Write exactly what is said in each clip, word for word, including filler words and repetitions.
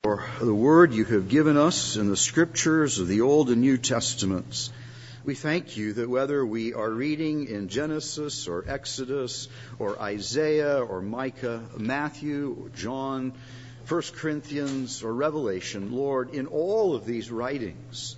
for the word you have given us in the scriptures of the Old and New Testaments. We thank you that whether we are reading in Genesis or Exodus or Isaiah or Micah, Matthew or John, First Corinthians or Revelation, Lord, in all of these writings,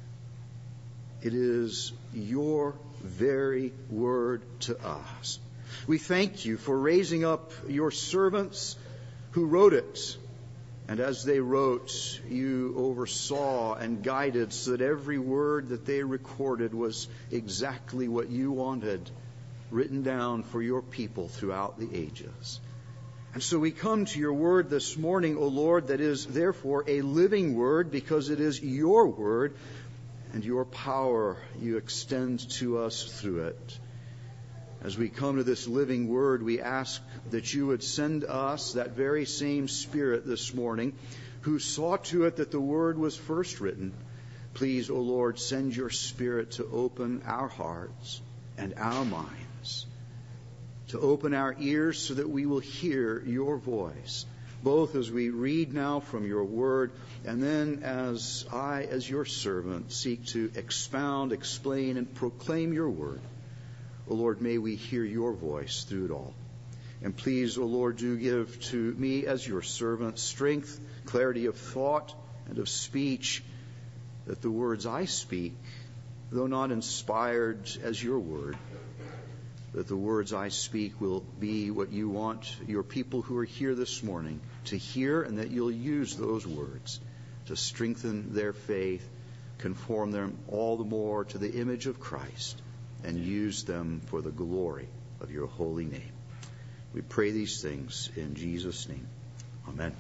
it is your very word to us. We thank you for raising up your servants who wrote it. And as they wrote, you oversaw and guided so that every word that they recorded was exactly what you wanted written down for your people throughout the ages. And so we come to your word this morning, O Lord, that is therefore a living word because it is your word and your power you extend to us through it. As we come to this living word, we ask that you would send us that very same Spirit this morning who saw to it that the word was first written. Please, O Lord, send your Spirit to open our hearts and our minds, to open our ears so that we will hear your voice, both as we read now from your word and then as I, as your servant, seek to expound, explain, and proclaim your word. O Lord, may we hear your voice through it all. And please, O Lord, do give to me as your servant strength, clarity of thought and of speech, that the words I speak, though not inspired as your word, that the words I speak will be what you want your people who are here this morning to hear, and that you'll use those words to strengthen their faith, conform them all the more to the image of Christ, and use them for the glory of your holy name. We pray these things in Jesus' name. Amen.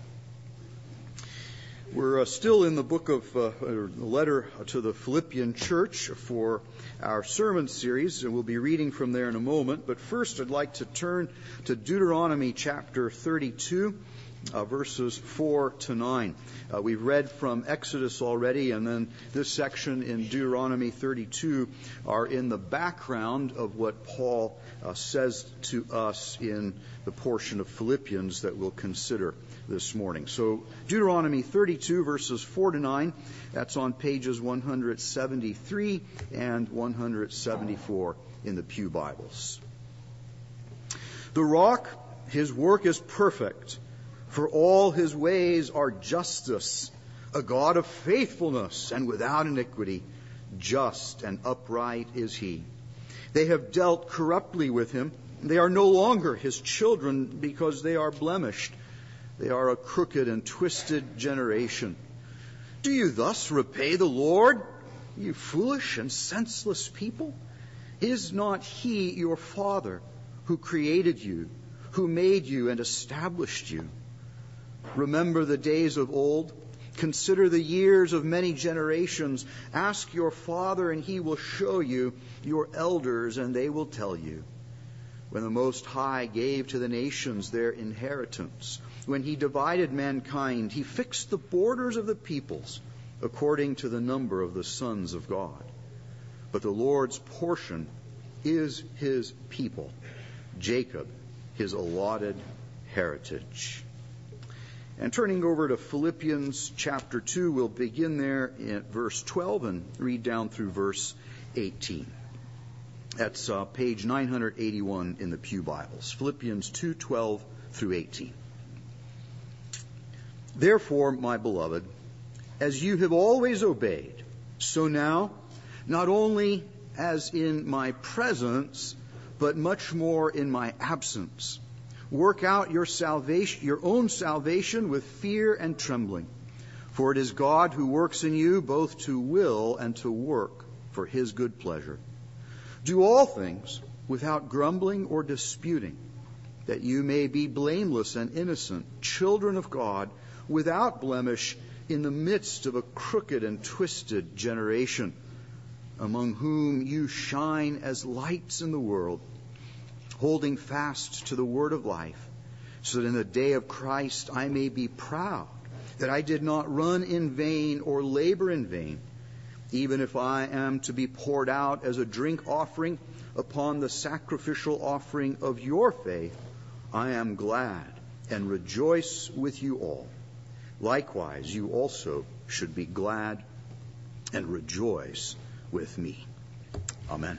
We're uh, still in the book of, uh, or the letter to the Philippian church for our sermon series, and we'll be reading from there in a moment. But first, I'd like to turn to Deuteronomy chapter thirty-two, uh, verses four to nine. Uh, we've read from Exodus already, and then this section in Deuteronomy thirty-two are in the background of what Paul uh, says to us in the portion of Philippians that we'll consider this morning. So Deuteronomy thirty-two, verses four to nine, that's on pages one seventy-three and one seventy-four in the Pew Bibles. The rock, his work is perfect, for all his ways are justice, a God of faithfulness and without iniquity. Just and upright is he. They have dealt corruptly with him. They are no longer his children because they are blemished. They are a crooked and twisted generation. Do you thus repay the Lord, you foolish and senseless people? Is not he your Father who created you, who made you and established you? Remember the days of old. Consider the years of many generations. Ask your father, and he will show you, your elders, and they will tell you. When the Most High gave to the nations their inheritance, when he divided mankind, he fixed the borders of the peoples according to the number of the sons of God. But the Lord's portion is his people, Jacob, his allotted heritage. And turning over to Philippians chapter two, we'll begin there at verse twelve and read down through verse eighteen. That's uh, page nine eighty-one in the Pew Bibles. Philippians two, twelve through eighteen. Therefore, my beloved, as you have always obeyed, so now, not only as in my presence, but much more in my absence, work out your salvation, your own salvation with fear and trembling. For it is God who works in you both to will and to work for his good pleasure. Do all things without grumbling or disputing, that you may be blameless and innocent, children of God, without blemish, in the midst of a crooked and twisted generation, among whom you shine as lights in the world, holding fast to the word of life, so that in the day of Christ I may be proud that I did not run in vain or labor in vain. Even if I am to be poured out as a drink offering upon the sacrificial offering of your faith, I am glad and rejoice with you all. likewise you also should be glad and rejoice with me. Amen.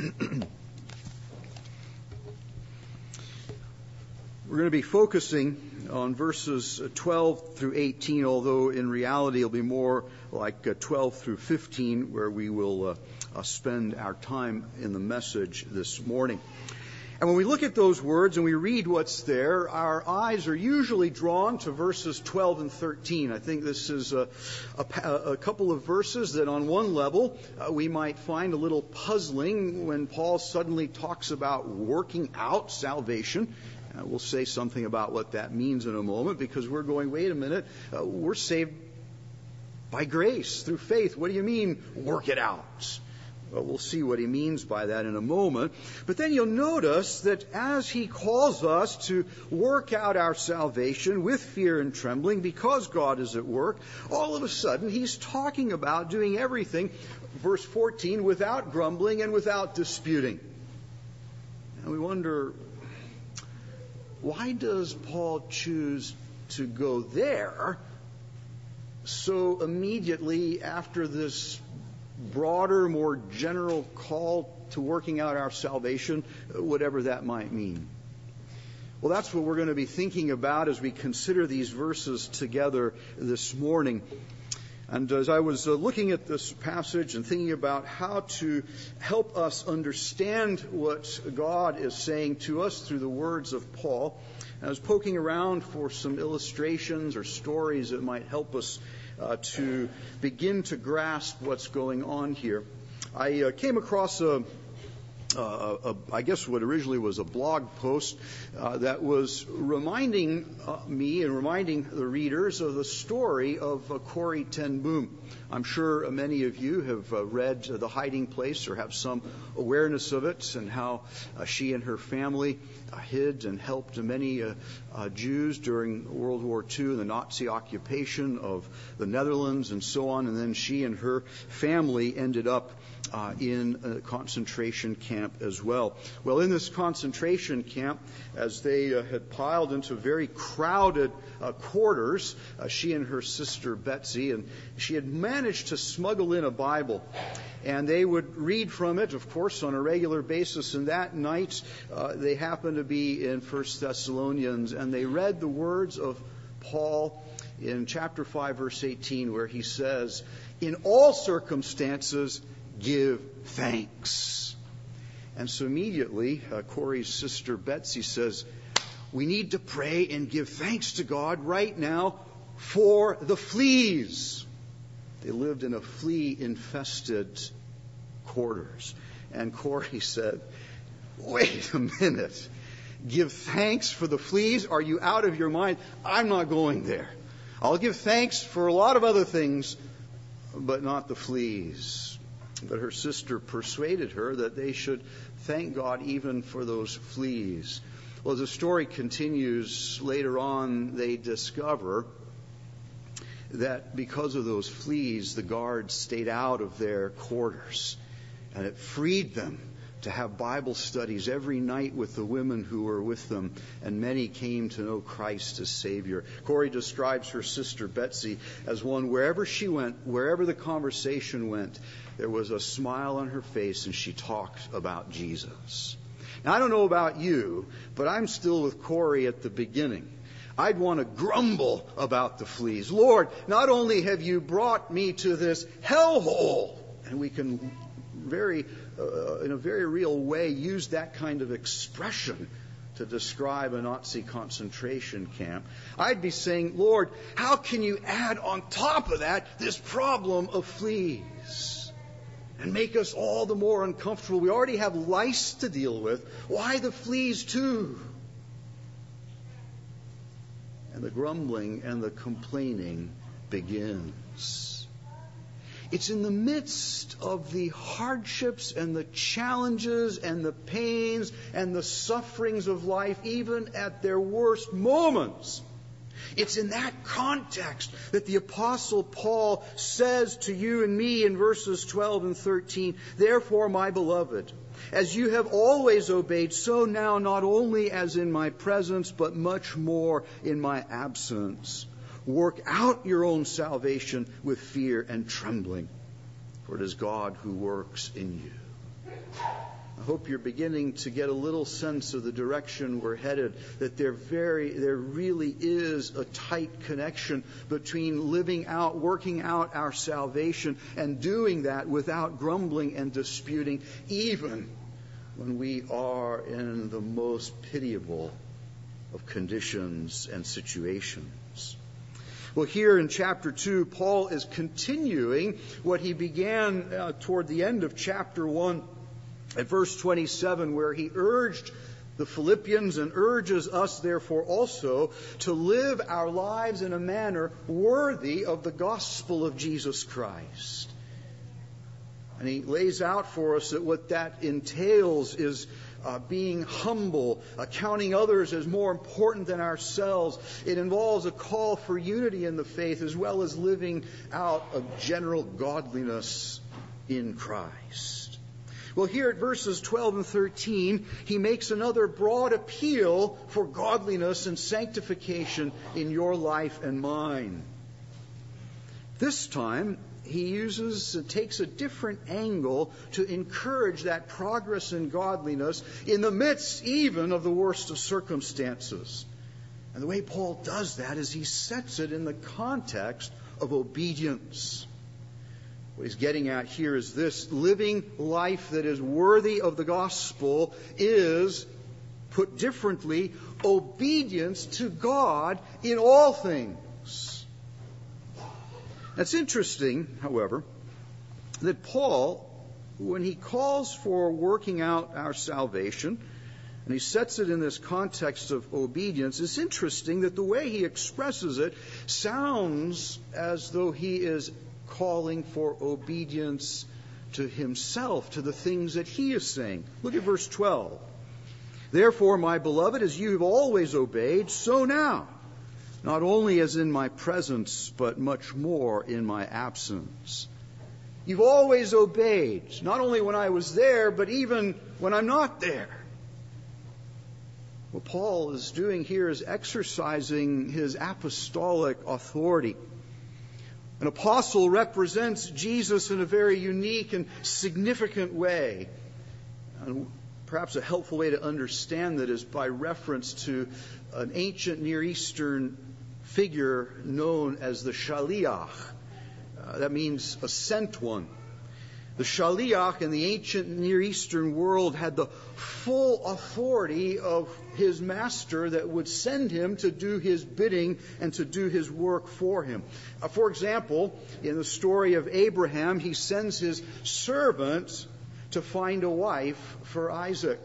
We're going to be focusing on verses twelve through eighteen, although in reality it'll be more like twelve through fifteen, where we will uh, uh, spend our time in the message this morning. And when we look at those words and we read what's there, our eyes are usually drawn to verses twelve and thirteen. I think this is a, a, a couple of verses that on one level uh, we might find a little puzzling when Paul suddenly talks about working out salvation. Uh, we'll say something about what that means in a moment, because we're going, wait a minute, uh, we're saved by grace, through faith. What do you mean, work it out? Well, we'll see what he means by that in a moment. But then you'll notice that as he calls us to work out our salvation with fear and trembling because God is at work, all of a sudden he's talking about doing everything, verse fourteen, without grumbling and without disputing. And we wonder, why does Paul choose to go there so immediately after this broader, more general call to working out our salvation, whatever that might mean? Well, that's what we're going to be thinking about as we consider these verses together this morning. And as I was uh, looking at this passage and thinking about how to help us understand what God is saying to us through the words of Paul, I was poking around for some illustrations or stories that might help us uh, to begin to grasp what's going on here. I uh, came across a Uh, a, I guess what originally was a blog post uh, that was reminding uh, me and reminding the readers of the story of uh, Corrie ten Boom. I'm sure many of you have uh, read uh, The Hiding Place or have some awareness of it, and how uh, she and her family uh, hid and helped many uh, uh, Jews during World War Two and the Nazi occupation of the Netherlands and so on. And then she and her family ended up Uh, in a concentration camp as well. Well, in this concentration camp, as they uh, had piled into very crowded uh, quarters, uh, she and her sister Betsy, and she had managed to smuggle in a Bible. And they would read from it, of course, on a regular basis. And that night, uh, they happened to be in First Thessalonians, and they read the words of Paul in chapter five, verse eighteen, where he says, "In all circumstances, give thanks." And so immediately, uh, Corey's sister Betsy says, we need to pray and give thanks to God right now for the fleas. They lived in a flea-infested quarters. And Corey said, wait a minute. Give thanks for the fleas? Are you out of your mind? I'm not going there. I'll give thanks for a lot of other things, but not the fleas. But her sister persuaded her that they should thank God even for those fleas. Well, as the story continues, later on they discover that because of those fleas, the guards stayed out of their quarters. And it freed them to have Bible studies every night with the women who were with them, and many came to know Christ as Savior. Corey describes her sister Betsy as one, wherever she went, wherever the conversation went, there was a smile on her face and she talked about Jesus. Now, I don't know about you, but I'm still with Corey at the beginning. I'd want to grumble about the fleas. Lord, not only have you brought me to this hellhole, and we can very, uh, in a very real way, use that kind of expression to describe a Nazi concentration camp. I'd be saying, Lord, how can you add on top of that this problem of fleas and make us all the more uncomfortable? We already have lice to deal with. Why the fleas too? And the grumbling and the complaining begins. It's in the midst of the hardships and the challenges and the pains and the sufferings of life, even at their worst moments. It's in that context that the Apostle Paul says to you and me in verses twelve and thirteen, "Therefore, my beloved, as you have always obeyed, so now not only as in my presence, but much more in my absence. Work out your own salvation with fear and trembling, for it is God who works in you. I hope you're beginning to get a little sense of the direction we're headed, that there very, there really is a tight connection between living out, working out our salvation, and doing that without grumbling and disputing, even when we are in the most pitiable of conditions and situations. Well, here in chapter two, Paul is continuing what he began uh, toward the end of chapter one at verse twenty-seven, where he urged the Philippians and urges us, therefore, also to live our lives in a manner worthy of the gospel of Jesus Christ. And he lays out for us that what that entails is uh, being humble, uh, counting others as more important than ourselves. It involves a call for unity in the faith, as well as living out a general godliness in Christ. Well, here at verses twelve and thirteen, he makes another broad appeal for godliness and sanctification in your life and mine. This time, he uses, takes a different angle to encourage that progress in godliness in the midst even of the worst of circumstances. And the way Paul does that is he sets it in the context of obedience. What he's getting at here is this: living life that is worthy of the gospel is, put differently, obedience to God in all things. It's interesting, however, that Paul, when he calls for working out our salvation, and he sets it in this context of obedience, it's interesting that the way he expresses it sounds as though he is calling for obedience to himself, to the things that he is saying. Look at verse twelve. Therefore, my beloved, as you have always obeyed, so now, not only as in my presence, but much more in my absence. You've always obeyed, not only when I was there, but even when I'm not there. What Paul is doing here is exercising his apostolic authority. An apostle represents Jesus in a very unique and significant way. And perhaps a helpful way to understand that is by reference to an ancient Near Eastern figure known as the Shaliach. Uh, that means a sent one. The Shaliach in the ancient Near Eastern world had the full authority of his master that would send him to do his bidding and to do his work for him. Uh, for example, in the story of Abraham, he sends his servant to find a wife for Isaac.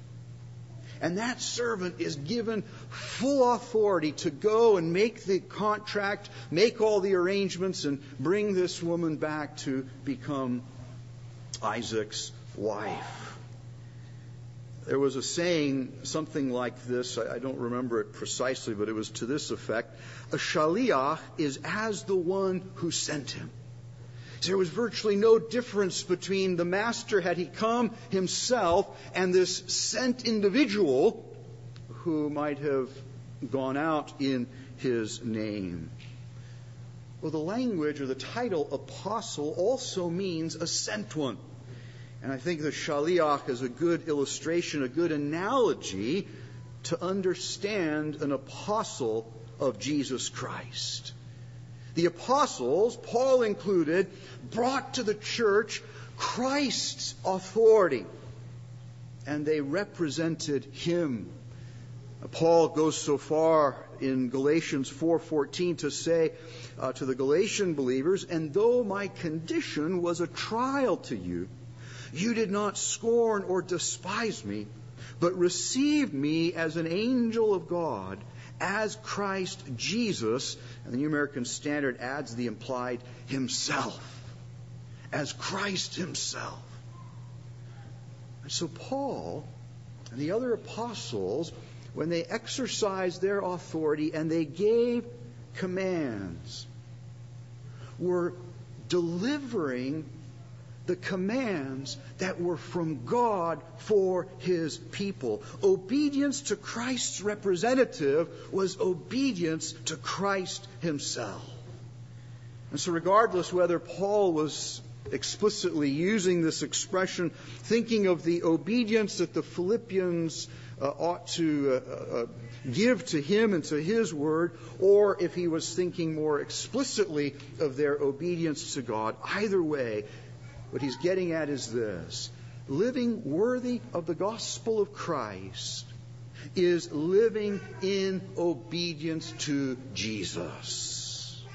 And that servant is given full authority to go and make the contract, make all the arrangements, and bring this woman back to become Isaac's wife. There was a saying, something like this, I don't remember it precisely, but it was to this effect: a shaliach is as the one who sent him. There was virtually no difference between the master, had he come himself, and this sent individual who might have gone out in his name. Well, the language or the title apostle also means a sent one. And I think the shaliach is a good illustration, a good analogy to understand an apostle of Jesus Christ. The apostles, Paul included, brought to the church Christ's authority, and they represented him. Paul goes so far in Galatians four fourteen to say uh, to the Galatian believers, "And though my condition was a trial to you, you did not scorn or despise me, but received me as an angel of God, as Christ Jesus," and the New American Standard adds the implied himself, as Christ himself. And so Paul and the other apostles, when they exercised their authority and they gave commands, were delivering the commands that were from God for His people. Obedience to Christ's representative was obedience to Christ Himself. And so regardless whether Paul was explicitly using this expression, thinking of the obedience that the Philippians uh, ought to uh, uh, give to him and to his word, or if he was thinking more explicitly of their obedience to God, either way, what he's getting at is this: living worthy of the gospel of Christ is living in obedience to Jesus.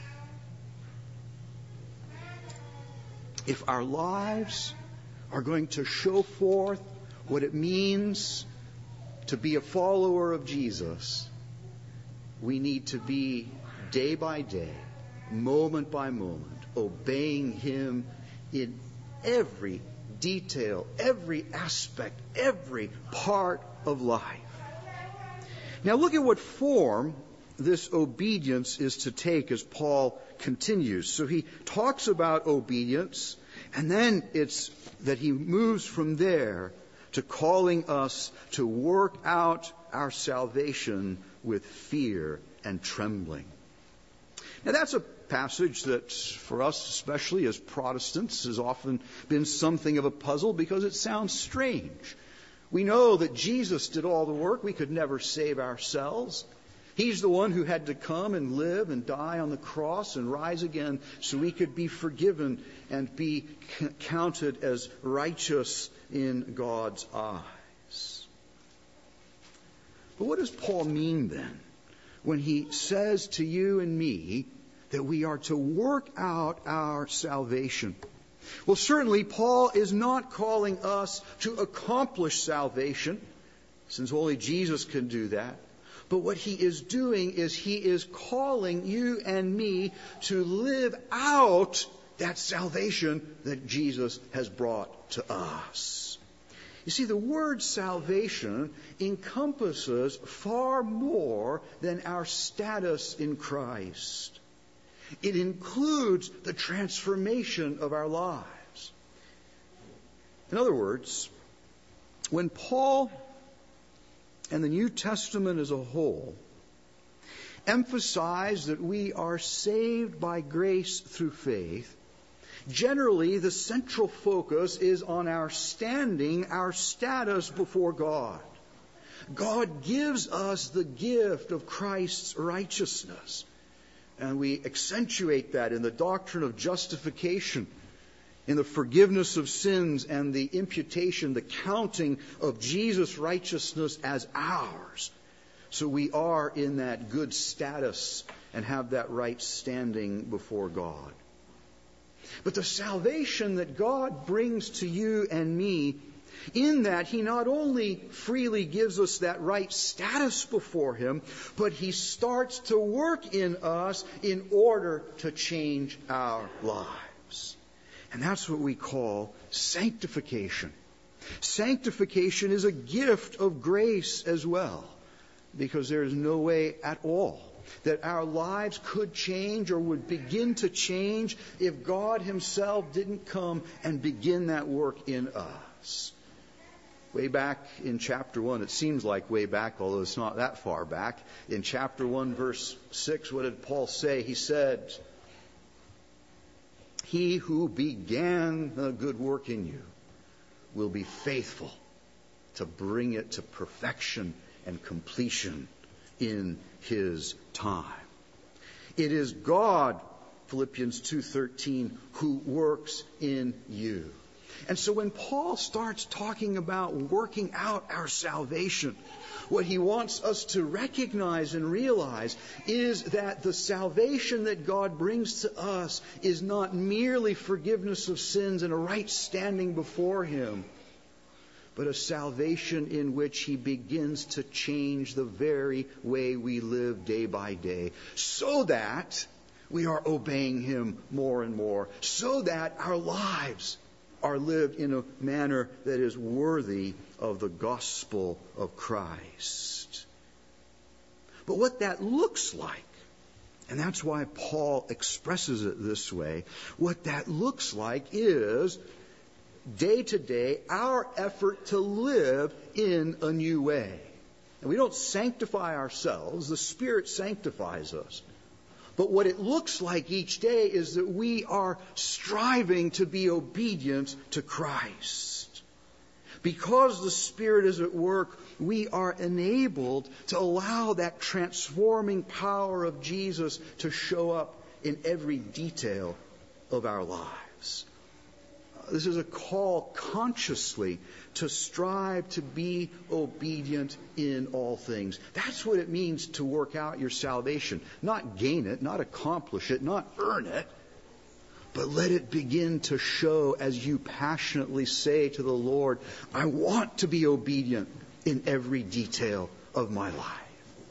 If our lives are going to show forth what it means to be a follower of Jesus, we need to be day by day, moment by moment, obeying Him in every detail, every aspect, every part of life. Now look at what form this obedience is to take as Paul continues. So he talks about obedience, and then it's that he moves from there to calling us to work out our salvation with fear and trembling. Now that's a passage that for us, especially as Protestants, has often been something of a puzzle because it sounds strange. We know that Jesus did all the work. We could never save ourselves. He's the one who had to come and live and die on the cross and rise again so we could be forgiven and be c- counted as righteous in God's eyes. But what does Paul mean then when he says to you and me that we are to work out our salvation? Well, certainly Paul is not calling us to accomplish salvation, since only Jesus can do that. But what he is doing is he is calling you and me to live out that salvation that Jesus has brought to us. You see, the word salvation encompasses far more than our status in Christ. It includes the transformation of our lives. In other words, when Paul and the New Testament as a whole emphasize that we are saved by grace through faith, generally the central focus is on our standing, our status before God. God gives us the gift of Christ's righteousness. And we accentuate that in the doctrine of justification, in the forgiveness of sins and the imputation, the counting of Jesus' righteousness as ours. So we are in that good status and have that right standing before God. But the salvation that God brings to you and me, in that He not only freely gives us that right status before Him, but He starts to work in us in order to change our lives. And that's what we call sanctification. Sanctification is a gift of grace as well, because there is no way at all that our lives could change or would begin to change if God Himself didn't come and begin that work in us. Way back in chapter one, it seems like way back, although it's not that far back. In chapter one, verse six, what did Paul say? He said, "He who began the good work in you will be faithful to bring it to perfection and completion in His time." It is God, Philippians two thirteen, who works in you. And so when Paul starts talking about working out our salvation, what he wants us to recognize and realize is that the salvation that God brings to us is not merely forgiveness of sins and a right standing before Him, but a salvation in which He begins to change the very way we live day by day, so that we are obeying Him more and more, so that our lives are lived in a manner that is worthy of the gospel of Christ. But what that looks like And that's why Paul expresses it this way. What that looks like is, day to day, our effort to live in a new way. And we don't sanctify ourselves. The Spirit sanctifies us. But what it looks like each day is that we are striving to be obedient to Christ. Because the Spirit is at work, we are enabled to allow that transforming power of Jesus to show up in every detail of our lives. This is a call consciously to strive to be obedient in all things. That's what it means to work out your salvation. Not gain it, not accomplish it, not earn it, but let it begin to show as you passionately say to the Lord, I want to be obedient in every detail of my life.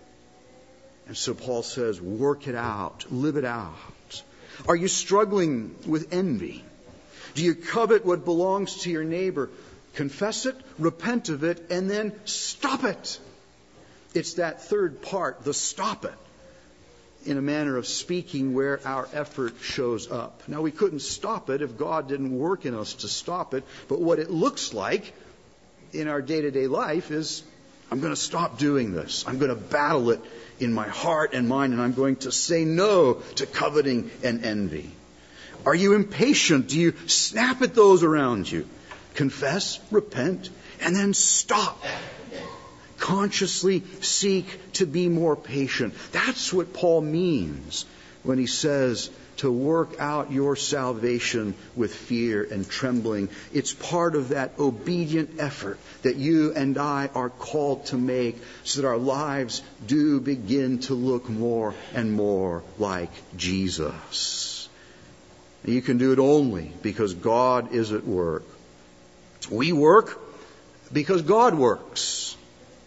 And so Paul says, work it out, live it out. Are you struggling with envy? Do you covet what belongs to your neighbor? Confess it, repent of it, and then stop it. It's that third part, the stop it, in a manner of speaking where our effort shows up. Now, we couldn't stop it if God didn't work in us to stop it, but what it looks like in our day-to-day life is, I'm going to stop doing this. I'm going to battle it in my heart and mind, and I'm going to say no to coveting and envy. Are you impatient? Do you snap at those around you? Confess, repent, and then stop. Consciously seek to be more patient. That's what Paul means when he says to work out your salvation with fear and trembling. It's part of that obedient effort that you and I are called to make so that our lives do begin to look more and more like Jesus. You can do it only because God is at work. We work because God works.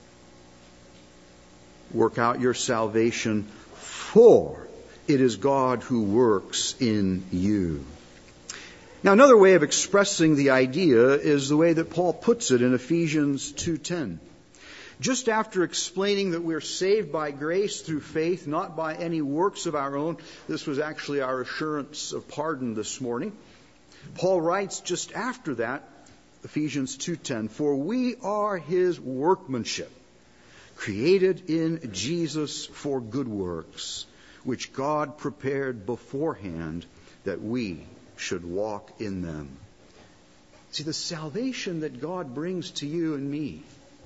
Work out your salvation, for it is God who works in you. Now, another way of expressing the idea is the way that Paul puts it in Ephesians two ten. Just after explaining that we're saved by grace through faith, not by any works of our own, this was actually our assurance of pardon this morning. Paul writes just after that, Ephesians two ten, for we are his workmanship, created in Jesus for good works, which God prepared beforehand that we should walk in them. See, the salvation that God brings to you and me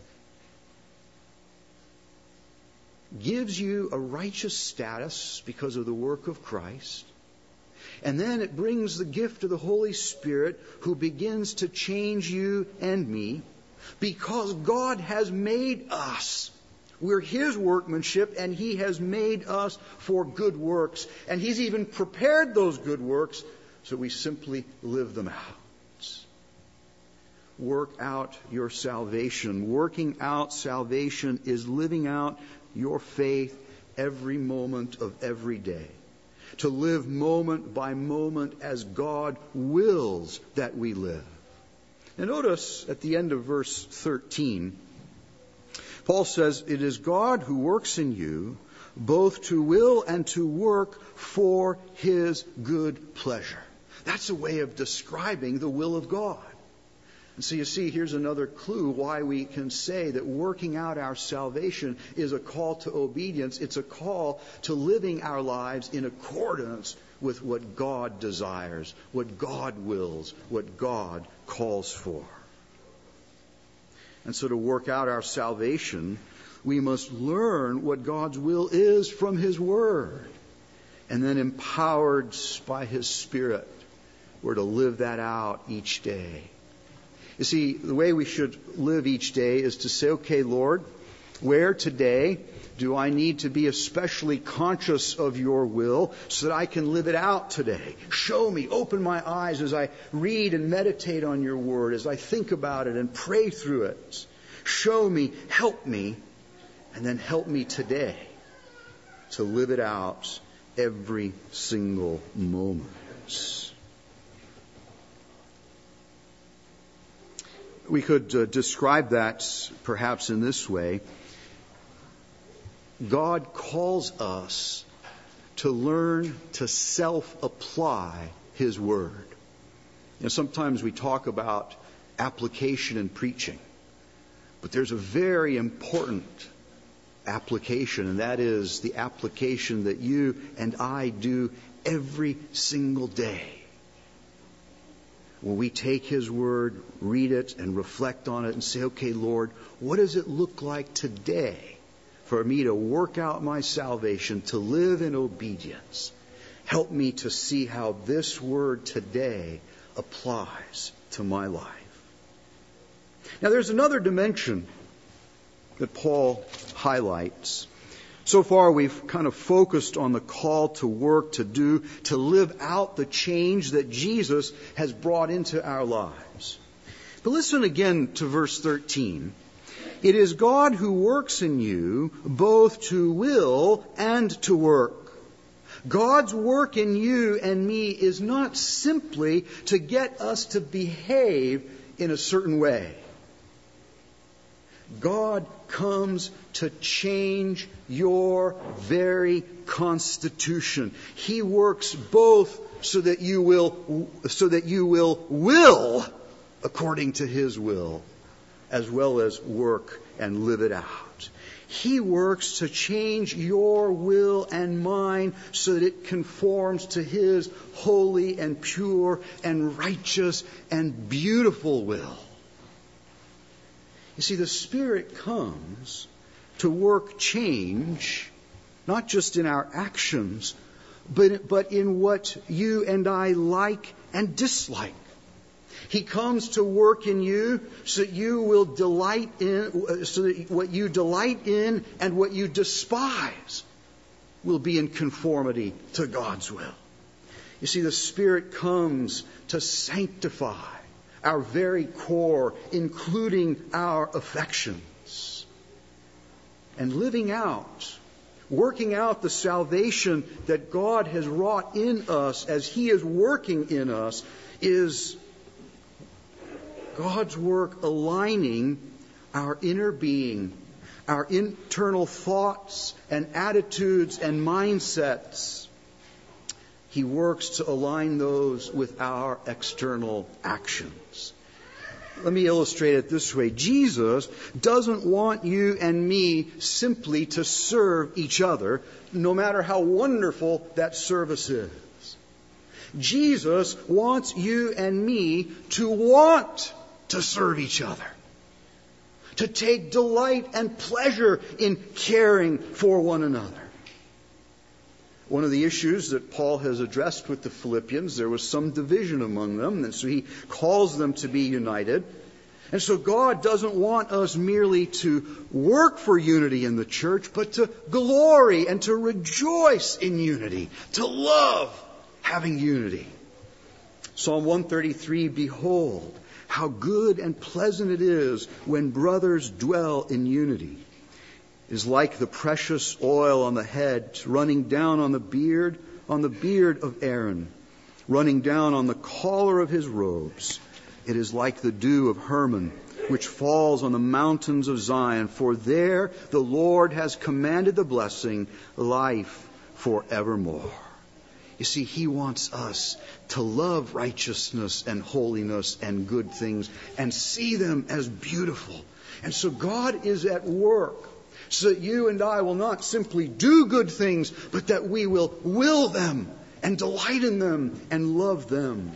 gives you a righteous status because of the work of Christ. And then it brings the gift of the Holy Spirit who begins to change you and me because God has made us. We're his workmanship and he has made us for good works. And he's even prepared those good works so we simply live them out. Work out your salvation. Working out salvation is living out your faith every moment of every day. To live moment by moment as God wills that we live. And notice at the end of verse thirteen, Paul says, it is God who works in you both to will and to work for his good pleasure. That's a way of describing the will of God. And so you see, here's another clue why we can say that working out our salvation is a call to obedience. It's a call to living our lives in accordance with what God desires, what God wills, what God calls for. And so to work out our salvation, we must learn what God's will is from his word. And then empowered by his Spirit, we're to live that out each day. You see, the way we should live each day is to say, okay, Lord, where today do I need to be especially conscious of your will so that I can live it out today? Show me, open my eyes as I read and meditate on your word, as I think about it and pray through it. Show me, help me, and then help me today to live it out every single moment. We could uh, describe that perhaps in this way. God calls us to learn to self-apply His Word. You know, sometimes we talk about application in preaching, but there's a very important application, and that is the application that you and I do every single day. When we take His Word, read it, and reflect on it and say, okay, Lord, what does it look like today for me to work out my salvation, to live in obedience? Help me to see how this Word today applies to my life. Now, there's another dimension that Paul highlights. So far, we've kind of focused on the call to work, to do, to live out the change that Jesus has brought into our lives. But listen again to verse thirteen. It is God who works in you both to will and to work. God's work in you and me is not simply to get us to behave in a certain way. God comes to change your very constitution. He works both so that you will, so that you will will according to His will, as well as work and live it out. He works to change your will and mine so that it conforms to His holy and pure and righteous and beautiful will. You see, the Spirit comes to work change, not just in our actions, but, but in what you and I like and dislike. He comes to work in you so that you will delight in, so that what you delight in and what you despise will be in conformity to God's will. You see, the Spirit comes to sanctify our very core, including our affections. And living out, working out the salvation that God has wrought in us as He is working in us is God's work aligning our inner being, our internal thoughts and attitudes and mindsets. He works to align those with our external actions. Let me illustrate it this way. Jesus doesn't want you and me simply to serve each other, no matter how wonderful that service is. Jesus wants you and me to want to serve each other, to take delight and pleasure in caring for one another. One of the issues that Paul has addressed with the Philippians, there was some division among them, and so he calls them to be united. And so God doesn't want us merely to work for unity in the church, but to glory and to rejoice in unity, to love having unity. Psalm one thirty-three, behold, how good and pleasant it is when brothers dwell in unity. It is like the precious oil on the head, running down on the beard, on the beard of Aaron, running down on the collar of his robes. It is like the dew of Hermon, which falls on the mountains of Zion. For there the Lord has commanded the blessing, life forevermore. You see, He wants us to love righteousness and holiness and good things and see them as beautiful. And so God is at work so that you and I will not simply do good things, but that we will will them and delight in them and love them.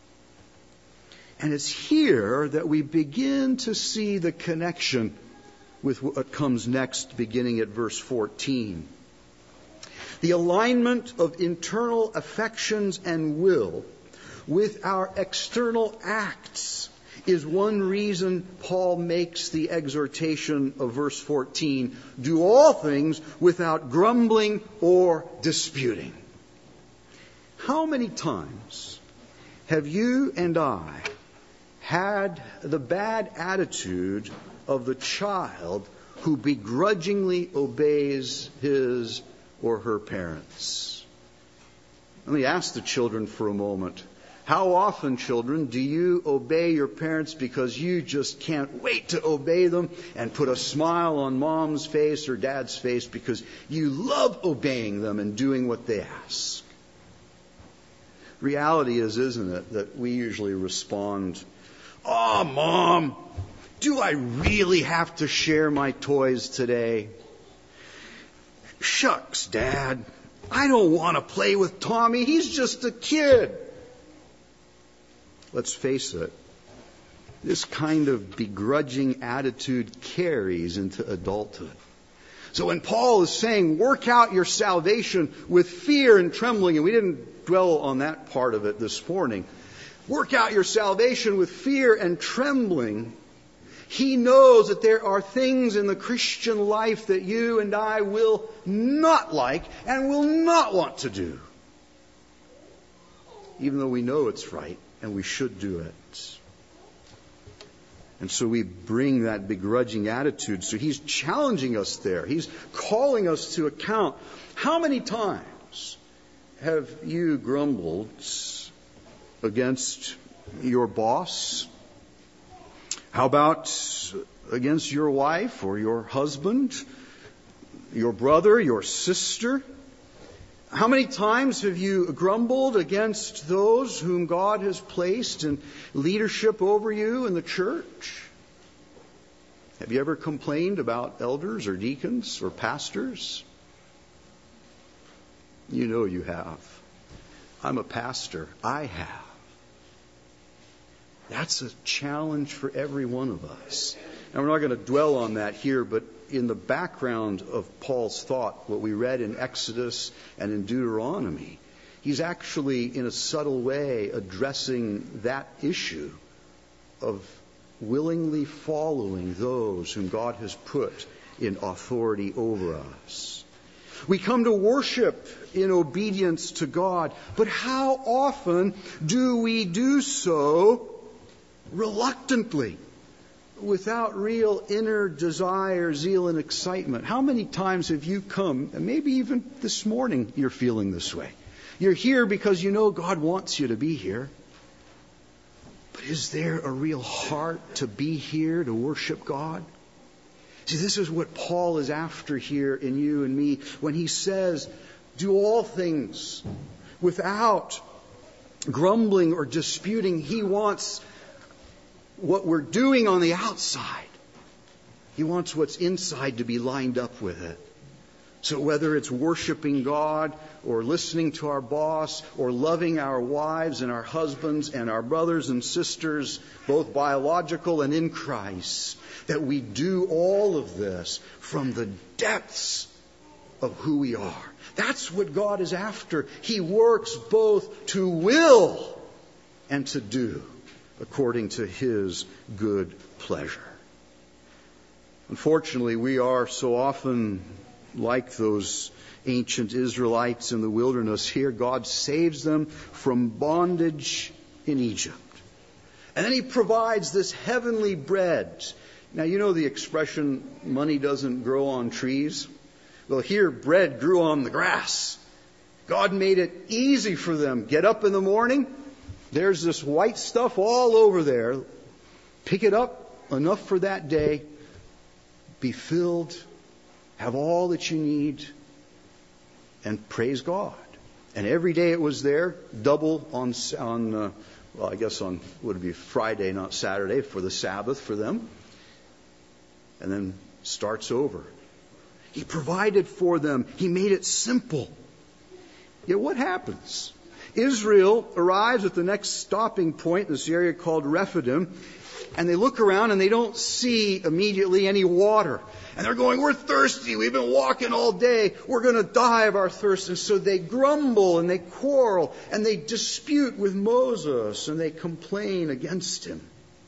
And it's here that we begin to see the connection with what comes next, beginning at verse fourteen. The alignment of internal affections and will with our external acts is one reason Paul makes the exhortation of verse fourteen, do all things without grumbling or disputing. How many times have you and I had the bad attitude of the child who begrudgingly obeys his or her parents? Let me ask the children for a moment. How often, children, do you obey your parents because you just can't wait to obey them and put a smile on mom's face or dad's face because you love obeying them and doing what they ask? Reality is, isn't it, that we usually respond, "Oh, Mom, do I really have to share my toys today? Shucks, Dad, I don't want to play with Tommy. He's just a kid." Let's face it, this kind of begrudging attitude carries into adulthood. So when Paul is saying, work out your salvation with fear and trembling, and we didn't dwell on that part of it this morning, work out your salvation with fear and trembling, he knows that there are things in the Christian life that you and I will not like and will not want to do, even though we know it's right. And we should do it. And so we bring that begrudging attitude. So he's challenging us there. He's calling us to account. How many times have you grumbled against your boss? How about against your wife or your husband, your brother, your sister? How many times have you grumbled against those whom God has placed in leadership over you in the church? Have you ever complained about elders or deacons or pastors? You know you have. I'm a pastor. I have. That's a challenge for every one of us. And we're not going to dwell on that here, but in the background of Paul's thought, what we read in Exodus and in Deuteronomy, he's actually, in a subtle way, addressing that issue of willingly following those whom God has put in authority over us. We come to worship in obedience to God, but how often do we do so reluctantly? Without real inner desire, zeal, and excitement. How many times have you come, and maybe even this morning you're feeling this way? You're here because you know God wants you to be here. But is there a real heart to be here to worship God? See, this is what Paul is after here in you and me when he says, do all things without grumbling or disputing. He wants what we're doing on the outside. He wants what's inside to be lined up with it. So whether it's worshiping God or listening to our boss or loving our wives and our husbands and our brothers and sisters, both biological and in Christ, that we do all of this from the depths of who we are. That's what God is after. He works both to will and to do according to His good pleasure. Unfortunately, we are so often like those ancient Israelites in the wilderness. Here, God saves them from bondage in Egypt. And then He provides this heavenly bread. Now, you know the expression, money doesn't grow on trees? Well, here, bread grew on the grass. God made it easy for them. Get up in the morning. There's this white stuff all over there. Pick it up, enough for that day. Be filled, have all that you need, and praise God. And every day it was there, double on, on uh, well, I guess on, would it be Friday, not Saturday, for the Sabbath for them. And then starts over. He provided for them. He made it simple. Yet what happens? Israel arrives at the next stopping point, this area called Rephidim, and they look around and they don't see immediately any water. And they're going, we're thirsty, we've been walking all day, we're going to die of our thirst. And so they grumble and they quarrel and they dispute with Moses and they complain against him.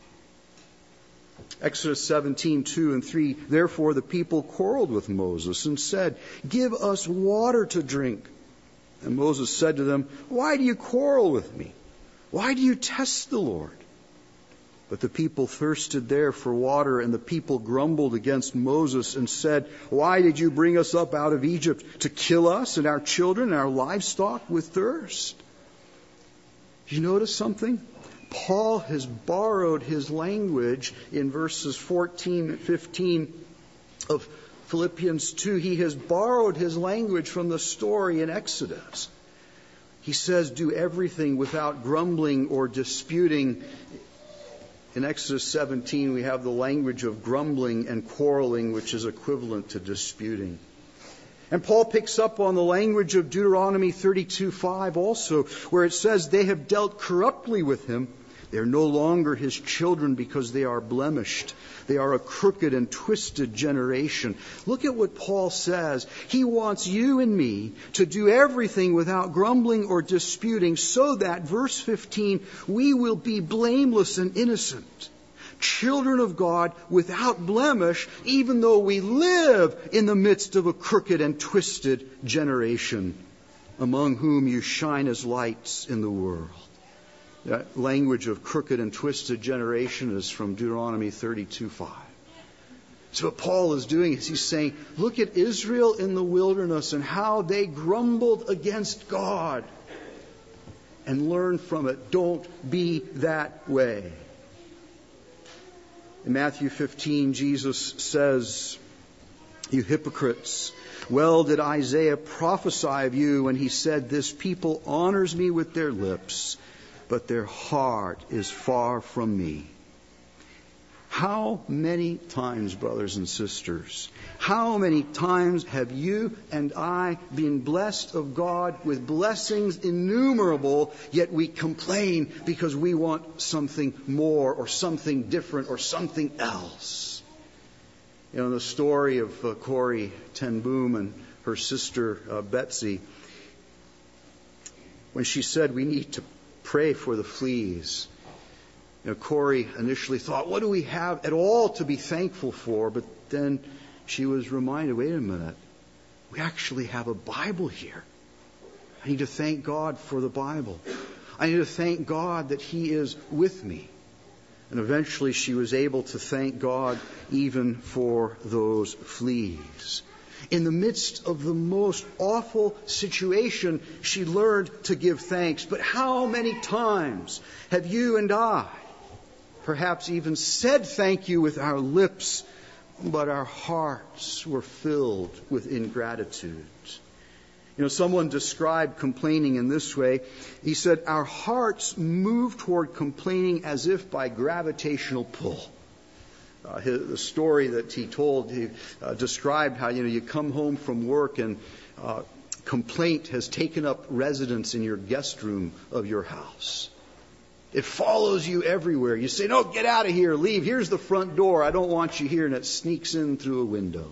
Exodus seventeen, two and three, therefore the people quarreled with Moses and said, give us water to drink. And Moses said to them, why do you quarrel with me? Why do you test the Lord? But the people thirsted there for water, and the people grumbled against Moses and said, why did you bring us up out of Egypt to kill us and our children and our livestock with thirst? You notice something? Paul has borrowed his language in verses fourteen and fifteen of Philippians two. He has borrowed his language from the story in Exodus. He says, do everything without grumbling or disputing. In Exodus seventeen, we have the language of grumbling and quarreling, which is equivalent to disputing. And Paul picks up on the language of Deuteronomy thirty-two five also, where it says, they have dealt corruptly with him. They are no longer his children because they are blemished. They are a crooked and twisted generation. Look at what Paul says. He wants you and me to do everything without grumbling or disputing, so that, verse fifteen, we will be blameless and innocent, children of God without blemish, even though we live in the midst of a crooked and twisted generation, among whom you shine as lights in the world. That language of crooked and twisted generation is from Deuteronomy thirty-two five. So what Paul is doing is he's saying, look at Israel in the wilderness and how they grumbled against God, and learn from it. Don't be that way. In Matthew fifteen, Jesus says, you hypocrites, well did Isaiah prophesy of you when he said, this people honors me with their lips, but their heart is far from me. How many times, brothers and sisters, how many times have you and I been blessed of God with blessings innumerable, yet we complain because we want something more or something different or something else? You know, the story of uh, Corrie ten Boom and her sister uh, Betsy, when she said we need to pray for the fleas. You know, Corrie initially thought, what do we have at all to be thankful for? But then she was reminded, wait a minute, we actually have a Bible here. I need to thank God for the Bible. I need to thank God that He is with me. And eventually she was able to thank God even for those fleas. In the midst of the most awful situation, she learned to give thanks. But how many times have you and I perhaps even said thank you with our lips, but our hearts were filled with ingratitude? You know, someone described complaining in this way. He said, our hearts move toward complaining as if by gravitational pull. Uh, his, the story that he told, he uh, described how, you know, you come home from work and uh, complaint has taken up residence in your guest room of your house. It follows you everywhere. You say, no, get out of here, leave. Here's the front door. I don't want you here. And it sneaks in through a window.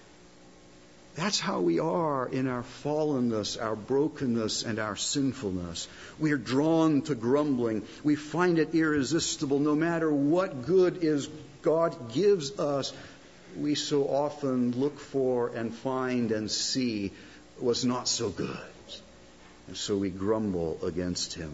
That's how we are in our fallenness, our brokenness, and our sinfulness. We are drawn to grumbling. We find it irresistible. No matter what good is God gives us, we so often look for and find and see was not so good. And so we grumble against Him.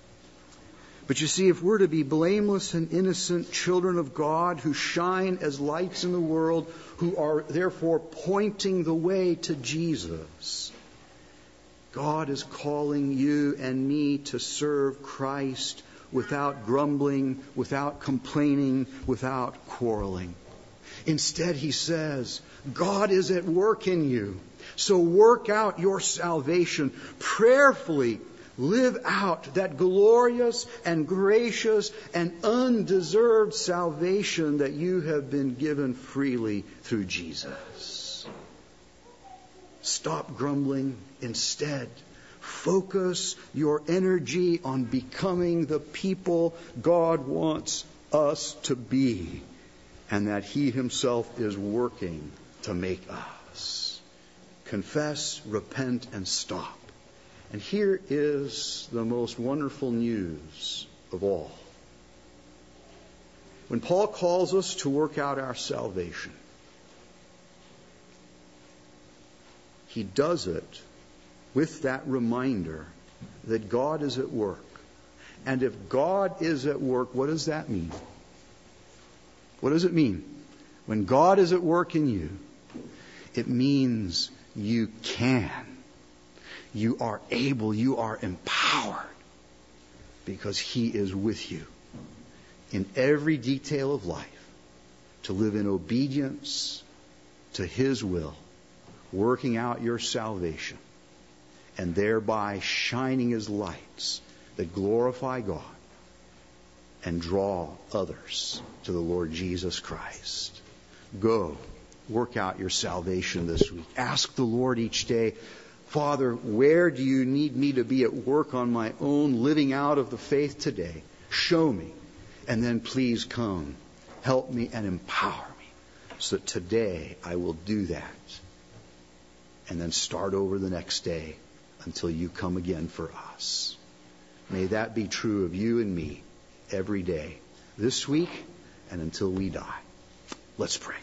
But you see, if we're to be blameless and innocent children of God who shine as lights in the world, who are therefore pointing the way to Jesus, God is calling you and me to serve Christ without grumbling, without complaining, without quarreling. Instead, He says, God is at work in you. So work out your salvation prayerfully. Live out that glorious and gracious and undeserved salvation that you have been given freely through Jesus. Stop grumbling. Instead, focus your energy on becoming the people God wants us to be, and that He Himself is working to make us. Confess, repent, and stop. And here is the most wonderful news of all. When Paul calls us to work out our salvation, he does it with that reminder that God is at work. And if God is at work, what does that mean? What does it mean? When God is at work in you, it means you can. You are able, you are empowered because He is with you in every detail of life to live in obedience to His will, working out your salvation, and thereby shining His lights that glorify God and draw others to the Lord Jesus Christ. Go, work out your salvation this week. Ask the Lord each day, Father, where do you need me to be at work on my own, living out of the faith today? Show me. And then please come, help me and empower me so that today I will do that. And then start over the next day until you come again for us. May that be true of you and me every day, this week and until we die. Let's pray.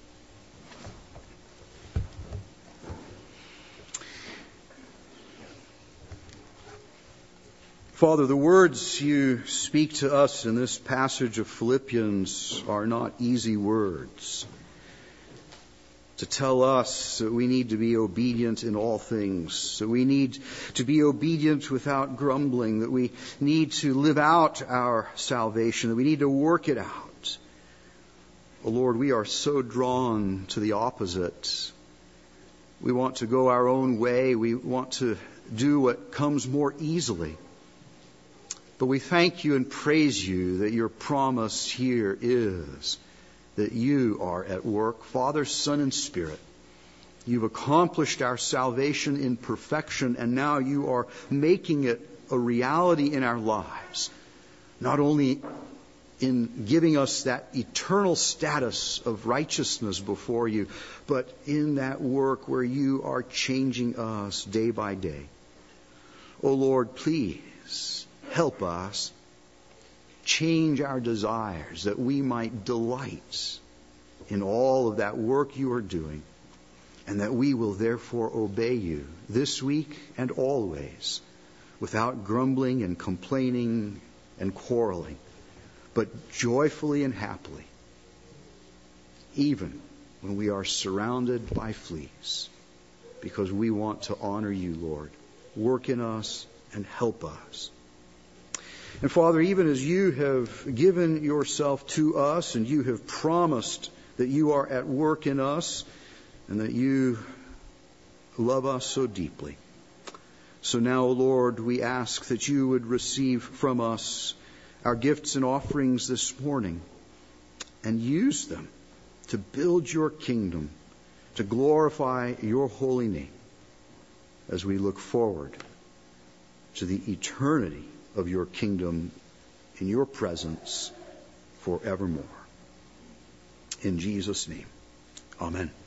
Father, the words you speak to us in this passage of Philippians are not easy words. To tell us that we need to be obedient in all things, that we need to be obedient without grumbling, that we need to live out our salvation, that we need to work it out. Oh Lord, we are so drawn to the opposite. We want to go our own way. We want to do what comes more easily. But we thank you and praise you that your promise here is that you are at work, Father, Son, and Spirit. You've accomplished our salvation in perfection, and now you are making it a reality in our lives. Not only in giving us that eternal status of righteousness before you, but in that work where you are changing us day by day. Oh Lord, please help us change our desires that we might delight in all of that work you are doing, and that we will therefore obey you this week and always without grumbling and complaining and quarreling, but joyfully and happily, even when we are surrounded by fleas, because we want to honor you, Lord. Work in us and help us. And Father, even as you have given yourself to us and you have promised that you are at work in us and that you love us so deeply. So now, O Lord, we ask that you would receive from us our gifts and offerings this morning and use them to build your kingdom, to glorify your holy name as we look forward to the eternity of your kingdom in your presence forevermore. In Jesus' name, amen.